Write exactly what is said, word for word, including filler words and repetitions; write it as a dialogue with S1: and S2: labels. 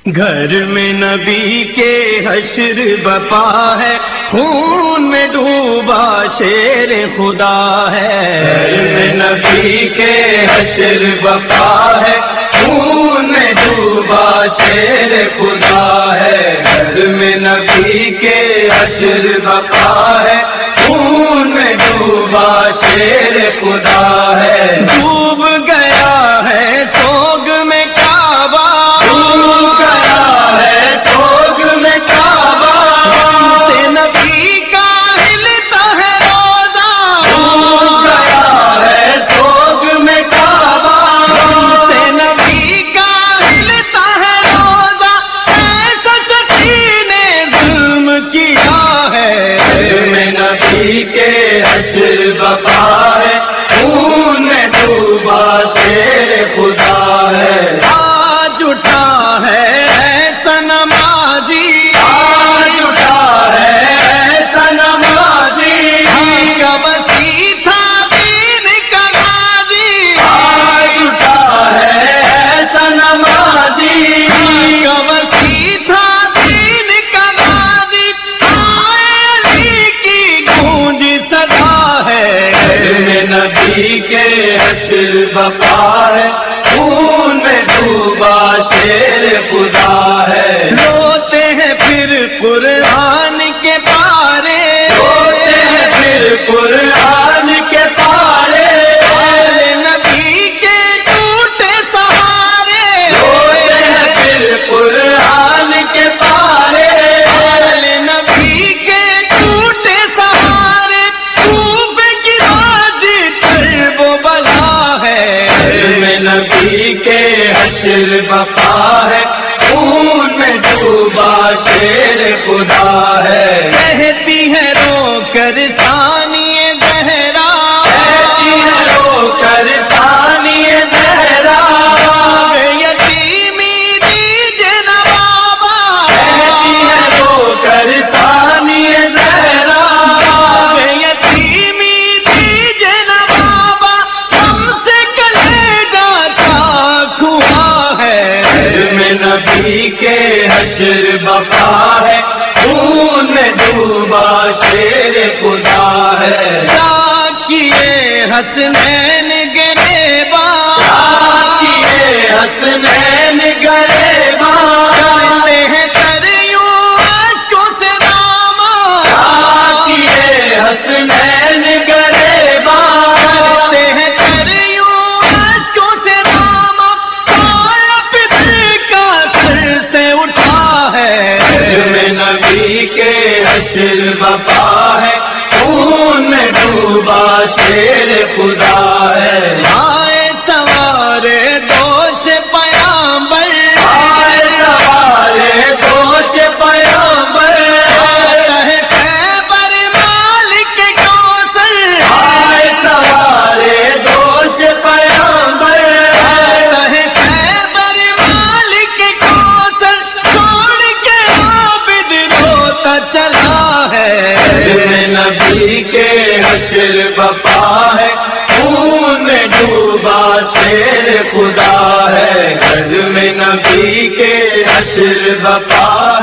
S1: گھر میں نبی کے حشر بپا ہے، خون میں ڈوبا شیر خدا ہے۔ گھر میں نبی کے حشر بپا ہے، خون میں ڈوبا شیر خدا ہے۔ گھر میں نبی کے حشر بپا ہے، خون میں ڈوبا شیر خدا ہے۔ ڈوب گیا ہے سوگ میں کعبہ، ڈوب گیا ہے سوگ میں کعبہ، سے نبی کا ہلتا ہے روزہ، ڈوب گیا ہے سوگ میں کعبہ، سے نبی کا ہلتا ہے روزہ، ایسا سخی نے ظلم کیا ہے۔ گھر میں نبی کے حشر بپا ہے، خون میں ڈوبا شیر خدا ہے۔ آج اٹھا ہے ایسا نمازی، آج اٹھا ہے ایسا نمازی، کا بسی تھا دین کا غازی، آج اٹھا ہے ایسا نمازی، کا بسی تھا دین کا غازی، آئے علی کی گونج صدا ہے۔ گھر میں نبی کے حشر بپا ہے، خون میں ڈوبا شیر خدا ہے۔ روتے ہیں پھر قرآن کے پارے، روتے ہیں پھر قرآن کے پارے، آل نبی کے ٹوٹے سہارے، روتے ہیں پھر قرآن کے پارے، آل نبی کے ٹوٹے سہارے، خوب کی بازی طرب و بلا ہے۔ گھر میں نبی کے حشر بپا ہے، خون میں ڈوبا شیر خدا ہے۔ کہتی ہے رو کر ثانیہ زہرا، کہتی ہے رو کر ثانیہ زہرا، یتیمی دیجئے نا بابا، کہتی ہے رو کر ثانیہ زہرا، یتیمی دیجئے نا بابا، ہم سے کلیجہ چاک ہوا ہے۔ گھر میں نبی کے حشر بپا ہے، خون میں ڈوبا شیر خدا ہے۔ کیا کیے حسنین گریباں، کیا کیے حسنین گریباں، کرتے ہیں تریوں اشکوں سے داماں، کیا کیے حسنین گریباں، کرتے ہیں تریوں اشکوں سے داماں، سایہ پدر کا سر سے اٹھا ہے۔ گھر میں نبی کے حشر بپا ہے، خون میں ڈوبا شیر خدا ہے۔ آئے سوارے دوش پیامبر، آئے سوارے دوش پیامبر، آئے خیبر مالک کوثر، آئے سوارے دوش پیامبر، آئے خیبر مالک کوثر، چھوڑ کے عابد روتا چلا ہے۔ گھر میں نبی کے حشر بپا ہے، خون میں ڈوبا شیر خدا ہے۔ گھر میں نبی کے حشر بپا